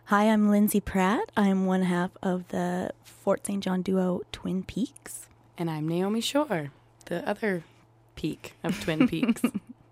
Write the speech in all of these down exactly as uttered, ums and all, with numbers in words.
Hi, I'm Lindsay Pratt. I'm one half of the Fort Saint John duo Twin Peaks. And I'm Naomi Shore, the other peak of Twin Peaks.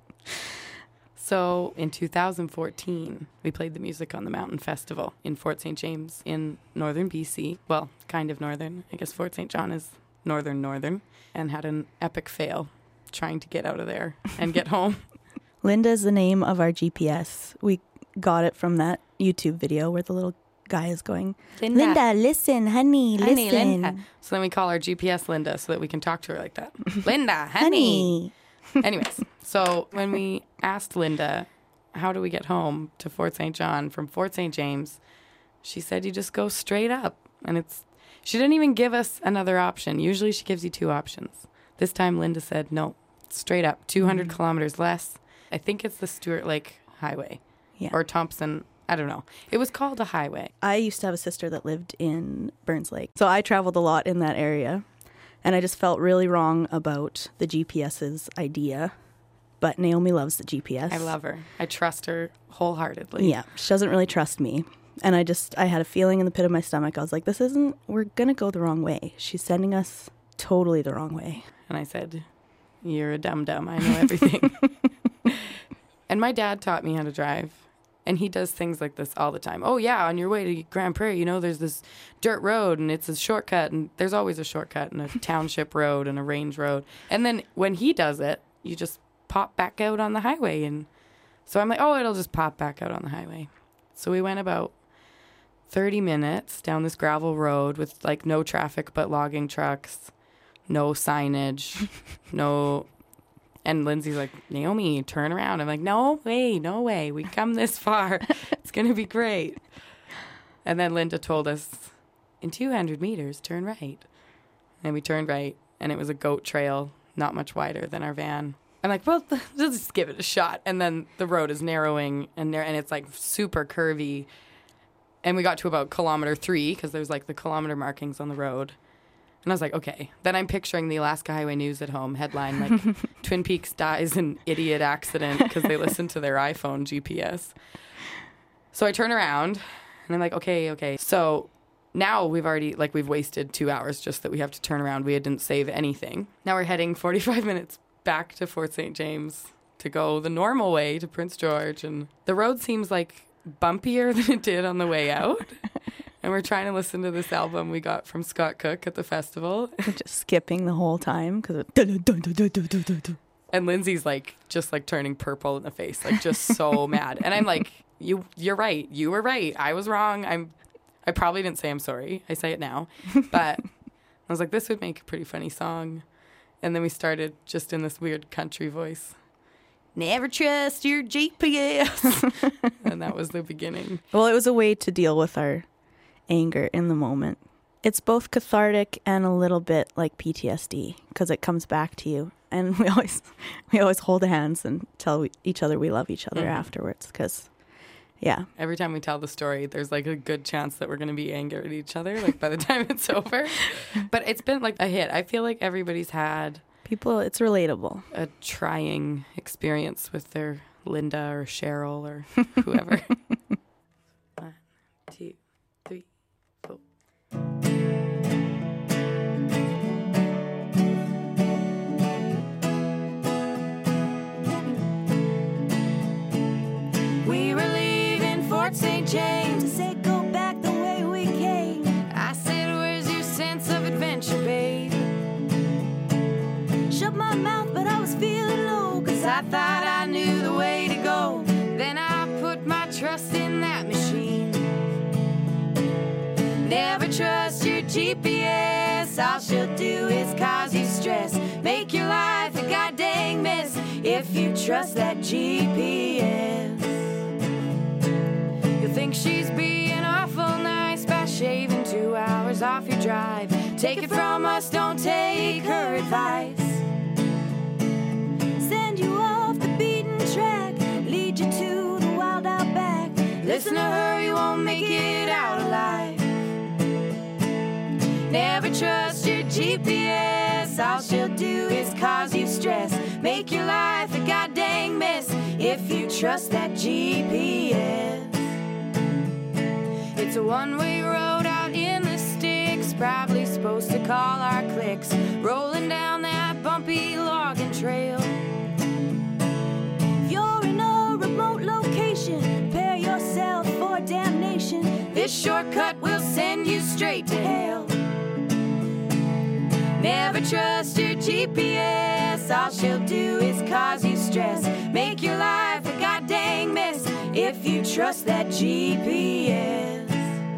So in two thousand fourteen, we played the music on the Mountain Festival in Fort Saint James in northern B C. Well, kind of northern. I guess Fort Saint John is northern northern. And had an epic fail trying to get out of there and get home. Linda is the name of our G P S. We got it from that YouTube video where the little guy is going, Linda, Linda listen, honey, honey listen. Linda. So then we call our G P S Linda so that we can talk to her like that. Linda, honey. honey. Anyways, so when we asked Linda, how do we get home to Fort Saint John from Fort Saint James, she said you just go straight up. And it's, she didn't even give us another option. Usually she gives you two options. This time Linda said, no, straight up, two hundred mm-hmm. kilometers less. I think it's the Stuart Lake Highway. Yeah. Or Thompson, I don't know. It was called a highway. I used to have a sister that lived in Burns Lake. So I traveled a lot in that area. And I just felt really wrong about the GPS's idea. But Naomi loves the G P S. I love her. I trust her wholeheartedly. Yeah. She doesn't really trust me. And I just, I had a feeling in the pit of my stomach. I was like, this isn't, we're going to go the wrong way. She's sending us totally the wrong way. And I said, you're a dum-dum. I know everything. And my dad taught me how to drive. And he does things like this all the time. Oh, yeah, on your way to Grand Prairie, you know, there's this dirt road and it's a shortcut. And there's always a shortcut and a township road and a range road. And then when he does it, you just pop back out on the highway. And so I'm like, oh, it'll just pop back out on the highway. So we went about thirty minutes down this gravel road with like no traffic but logging trucks, no signage, no... And Lindsay's like, Naomi, turn around. I'm like, no way, no way. We come this far. It's going to be great. And then Linda told us, in two hundred meters, turn right. And we turned right, and it was a goat trail, not much wider than our van. I'm like, well, let's just give it a shot. And then the road is narrowing, and, nar- and it's like super curvy. And we got to about kilometer three, because there's like the kilometer markings on the road. And I was like, okay. Then I'm picturing the Alaska Highway News at home headline, like, Twin Peaks dies in idiot accident because they listened to their iPhone G P S. So I turn around, and I'm like, okay, okay. So now we've already, like, we've wasted two hours just that we have to turn around. We didn't save anything. Now we're heading forty-five minutes back to Fort Saint James to go the normal way to Prince George. And the road seems, like, bumpier than it did on the way out. And we're trying to listen to this album we got from Scott Cook at the festival. Just skipping the whole time because it... And Lindsay's like, just like turning purple in the face, like just so mad. And I'm like, you, you're right. You were right. I was wrong. I'm, I probably didn't say I'm sorry. I say it now. But I was like, this would make a pretty funny song. And then we started just in this weird country voice. Never trust your G P S. And that was the beginning. Well, it was a way to deal with our anger in the moment. It's both cathartic and a little bit like P T S D because it comes back to you. And we always we always hold hands and tell we, each other we love each other mm-hmm. afterwards because, yeah. Every time we tell the story, there's like a good chance that we're going to be angry at each other like by the time it's over. But it's been like a hit. I feel like everybody's had... People, it's relatable. A trying experience with their Linda or Cheryl or whoever. One, two, three. We were leaving Fort Saint James. I said, go back the way we came. I said, where's your sense of adventure, babe? Shut my mouth, but I was feeling low, cause I thought I knew the way to go. Then I put my trust in that machine. Never trust your G P S. All she'll do is cause you stress, make your life a goddamn mess if you trust that G P S. You'll think she's being awful nice by shaving two hours off your drive. Take it from us, don't take her advice. Send you off the beaten track, lead you to the wild outback. Listen to her, you won't make it out alive. Never trust your G P S. All she'll do is cause you stress, make your life a goddamn mess if you trust that G P S. a one-way road out in the sticks, probably supposed to call our clicks, rolling down that bumpy logging trail. If you're in a remote location, prepare yourself for damnation. This shortcut will send you straight to hell. Never trust your G P S, all she'll do is cause you stress, make your life a goddamn mess if you trust that G P S.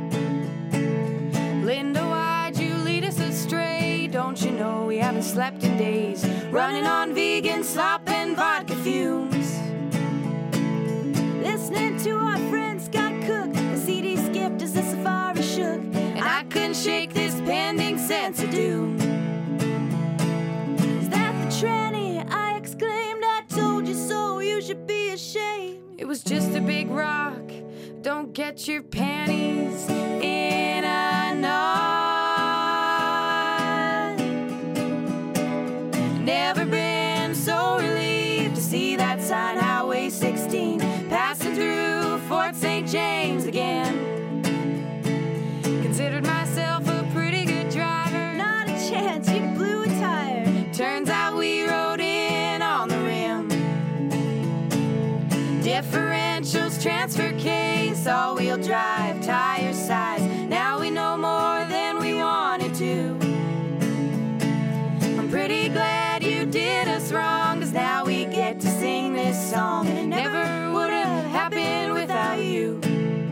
Linda, why'd you lead us astray? Don't you know we haven't slept in days, running on vegan slop and vodka fumes? Listening to our friend Scott Cook, the C D skipped as the safari shook, and I couldn't shake this pending sense of doom. Is that the tranny? I exclaimed, I told you so, you should be ashamed. It was just a big rock, don't get your panties in a knot. Never been so relieved to see that sign, Highway sixteen, passing through Fort Saint James again. Considered myself a pretty good driver, not a chance, you blew a tire. Turns out we rode in on the rim. Differentials, transfer case, all-wheel drive, tire size. Now we know more than we wanted to. I'm pretty glad you did us wrong, 'cause now we get to sing this song, and it never would have happened without you.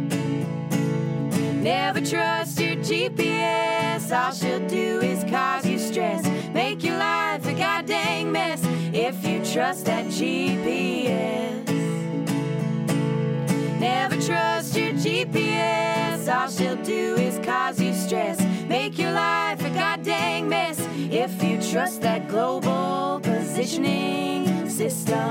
Never trust your G P S, all she'll do is cause you stress, make your life a goddamn mess if you trust that G P S. Never trust your G P S, all she'll do is cause you stress, make your life a goddamn mess if you trust that global positioning system.